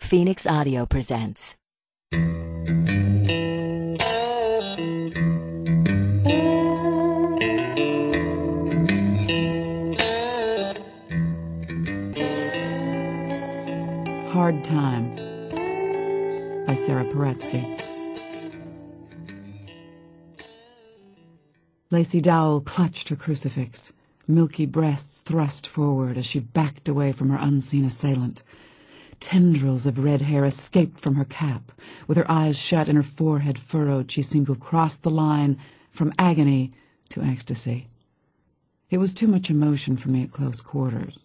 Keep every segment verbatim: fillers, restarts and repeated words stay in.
Phoenix Audio presents. Hard Time by Sarah Paretsky. Lacey Dowell clutched her crucifix, milky breasts thrust forward as she backed away from her unseen assailant. Tendrils of red hair escaped from her cap. With her eyes shut and her forehead furrowed, she seemed to have crossed the line from agony to ecstasy. It was too much emotion for me at close quarters.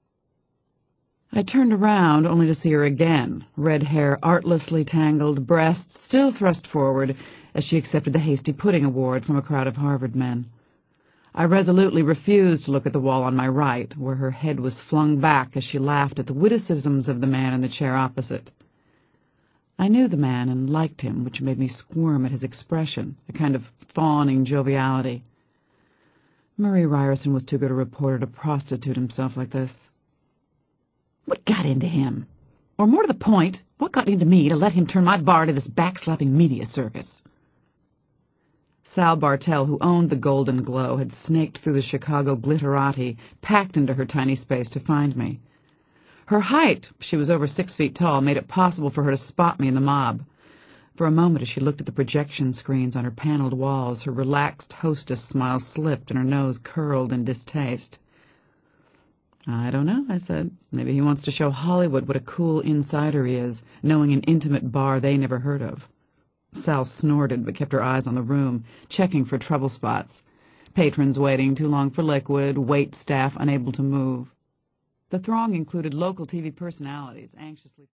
I turned around only to see her again, red hair artlessly tangled, breasts still thrust forward as she accepted the hasty pudding award from a crowd of Harvard men. I resolutely refused to look at the wall on my right, where her head was flung back as she laughed at the witticisms of the man in the chair opposite. I knew the man and liked him, which made me squirm at his expression, a kind of fawning joviality. Murray Ryerson was too good a reporter to prostitute himself like this. What got into him? Or more to the point, what got into me to let him turn my bar to this backslapping media circus? Sal Bartell, who owned the Golden Glow, had snaked through the Chicago glitterati, packed into her tiny space to find me. Her height, she was over six feet tall, made it possible for her to spot me in the mob. For a moment, as she looked at the projection screens on her paneled walls, her relaxed hostess smile slipped and her nose curled in distaste. "I don't know," I said. "Maybe he wants to show Hollywood what a cool insider he is, knowing an intimate bar they never heard of." Sal snorted but kept her eyes on the room, checking for trouble spots. Patrons waiting too long for liquid, wait staff unable to move. The throng included local T V personalities anxiously